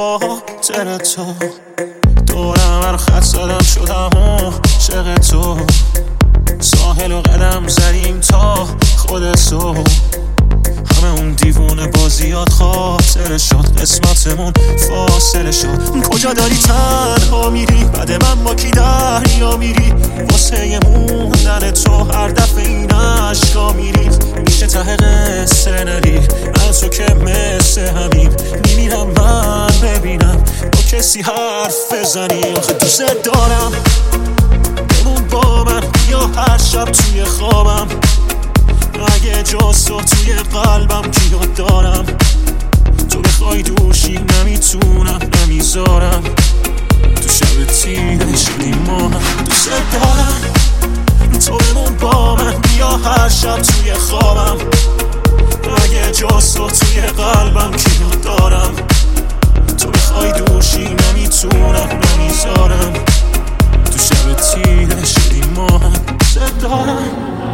خاطر تو دورم هر خط زدم شدم عاشق تو ساحل و قدم زدیم تا خودتو همه اون دیوونه بازیات خاطر شد قسمتمون فاصله شد کجا داری تنها میری بعد من با کی دریا میری واسه موندن تو هر دفعه این عشقا میری میشه ته قصه نری از تو که مثل همین میمیرم من ببینم با کسی حرف بزنی آخه دوست دارم بمون با من یا هر شب توی خوابم اگه جز تو توی قلبم کیو دارم تو بخوای دوشی نمیتونم نمیذارم تو شب تیره شدیم ما هم دوست دارم تو بمون با من بیا هر شب توی خوابم اگه جز تو توی قلبم کیو دارم تو بخوای دوشی نمیتونم نمیذارم تو شب تیره شدیم ما هم دوست دارم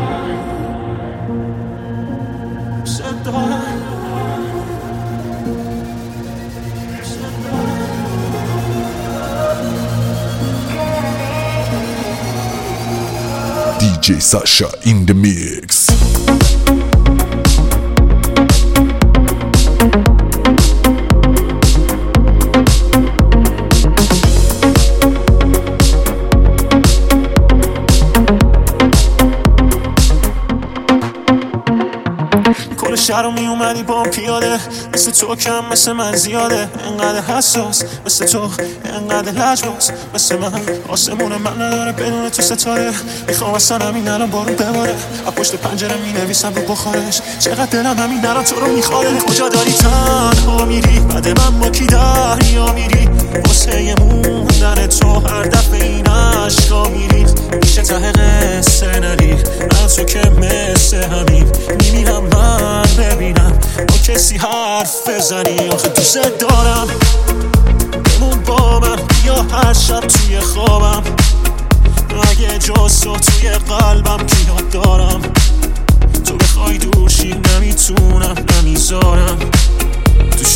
DJ Sasha in the mix. کل شهر رو می اومدی با پیاده مثل تو کم مثل من زیاده انقدر حساس مثل تو انقدر لجباز مثل من آسمون من نداره بدون تو ستاره میخوام اصلا همین الان بارون بباره از پشت پنجره می نویسم رو بخارش چقدر دلم همین الان تو رو میخواره کجا داری تنها میری بعد من با کی دریا میری واسه موندن تو هر دفعه این عشقا میری میشه ته قصه نری از تو که مثل همین میمیرم من ببینم با کسی حرف بزنی آخه دوست دارم بمون با من یا هر شب توی خوابم اگه جز تو توی قلبم کیو دارم تو بخوای دوشی نمیتونم نمیذارم تو